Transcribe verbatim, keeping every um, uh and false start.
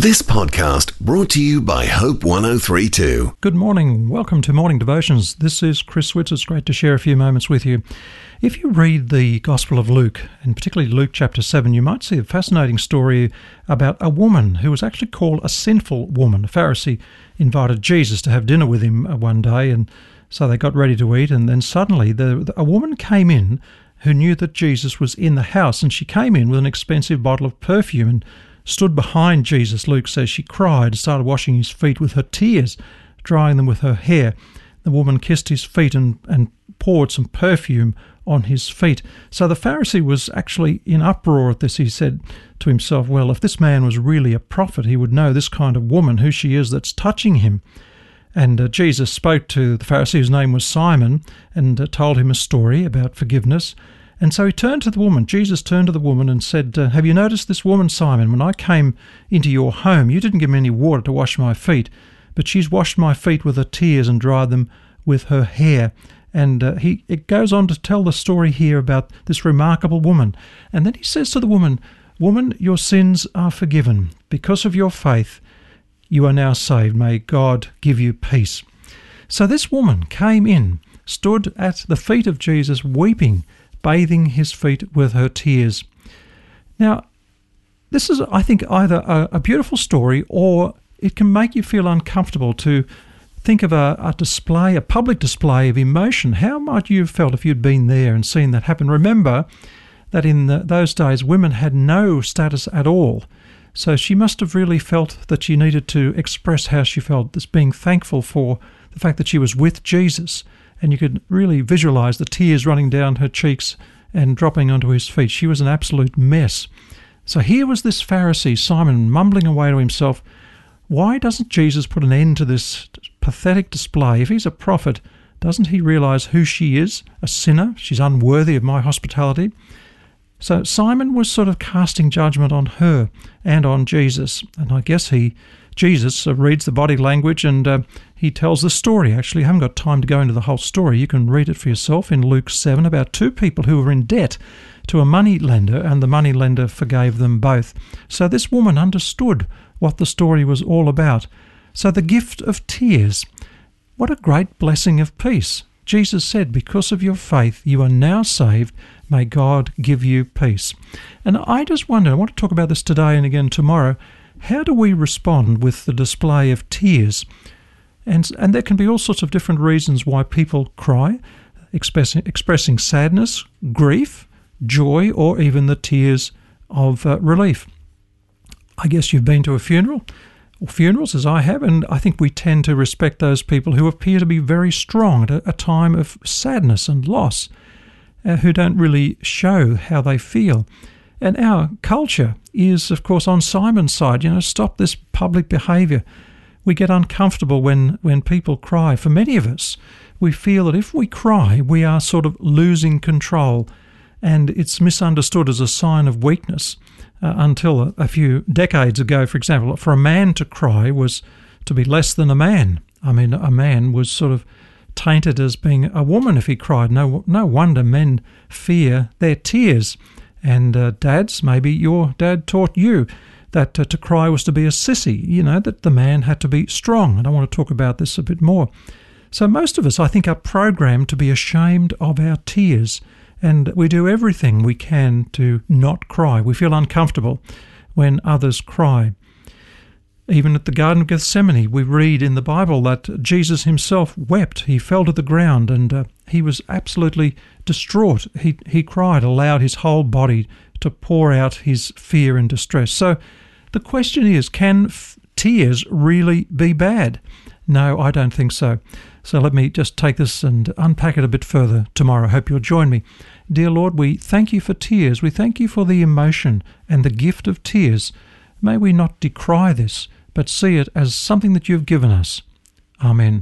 This podcast brought to you by Hope one oh three point two. Good morning. Welcome to Morning Devotions. This is Chris Switz. It's great to share a few moments with you. If you read the Gospel of Luke, and particularly Luke chapter seven, you might see a fascinating story about a woman who was actually called a sinful woman. A Pharisee invited Jesus to have dinner with him one day, and so they got ready to eat, and then suddenly the, the, a woman came in who knew that Jesus was in the house, and she came in with an expensive bottle of perfume and stood behind Jesus. Luke says she cried and started washing his feet with her tears, drying them with her hair. The woman kissed his feet and, and poured some perfume on his feet. So the Pharisee was actually in uproar at this. He said to himself, well, if this man was really a prophet, he would know this kind of woman, who she is that's touching him. And uh, Jesus spoke to the Pharisee, whose name was Simon, and uh, told him a story about forgiveness. And so he turned to the woman. Jesus turned to the woman and said, uh, have you noticed this woman, Simon? When I came into your home, you didn't give me any water to wash my feet, but she's washed my feet with her tears and dried them with her hair. And uh, he it goes on to tell the story here about this remarkable woman. And then he says to the woman, woman, your sins are forgiven. Because of your faith, you are now saved. May God give you peace. So this woman came in, stood at the feet of Jesus, weeping, bathing his feet with her tears. Now, this is, I think, either a, a beautiful story, or it can make you feel uncomfortable to think of a, a display, a public display of emotion. How might you have felt if you'd been there and seen that happen? Remember that in the, those days, women had no status at all. So she must have really felt that she needed to express how she felt, this being thankful for the fact that she was with Jesus. And you could really visualize the tears running down her cheeks and dropping onto his feet. She was an absolute mess. So here was this Pharisee, Simon, mumbling away to himself. Why doesn't Jesus put an end to this pathetic display? If he's a prophet, doesn't he realize who she is? A sinner. She's unworthy of my hospitality. So Simon was sort of casting judgment on her and on Jesus. And I guess he, Jesus, uh, reads the body language, and uh, he tells the story. Actually, I haven't got time to go into the whole story. You can read it for yourself in Luke seven about two people who were in debt to a money lender, and the money lender forgave them both. So this woman understood what the story was all about. So the gift of tears. What a great blessing of peace. Jesus said, because of your faith, you are now saved. May God give you peace. And I just wonder, I want to talk about this today and again tomorrow, how do we respond with the display of tears? And, and there can be all sorts of different reasons why people cry, expressing, expressing sadness, grief, joy, or even the tears of uh, relief. I guess you've been to a funeral, or funerals as I have, and I think we tend to respect those people who appear to be very strong at a, a time of sadness and loss, uh, who don't really show how they feel. And our culture is, of course, on Simon's side. You know, stop this public behaviour. We get uncomfortable when, when people cry. For many of us, we feel that if we cry, we are sort of losing control, and it's misunderstood as a sign of weakness. Uh, until a, a few decades ago, for example, for a man to cry was to be less than a man. I mean, a man was sort of tainted as being a woman if he cried. No, no wonder men fear their tears. And uh, dads, maybe your dad taught you that uh, to cry was to be a sissy, you know, that the man had to be strong. And I want to talk about this a bit more. So most of us, I think, are programmed to be ashamed of our tears, and we do everything we can to not cry. We feel uncomfortable when others cry. Even at the Garden of Gethsemane, we read in the Bible that Jesus himself wept. He fell to the ground, and uh, he was absolutely distraught. He he cried, allowed his whole body to pour out his fear and distress. So the question is, can f- tears really be bad? No, I don't think so. So let me just take this and unpack it a bit further tomorrow. I hope you'll join me. Dear Lord, we thank you for tears. We thank you for the emotion and the gift of tears. May we not decry this, but see it as something that you've given us. Amen.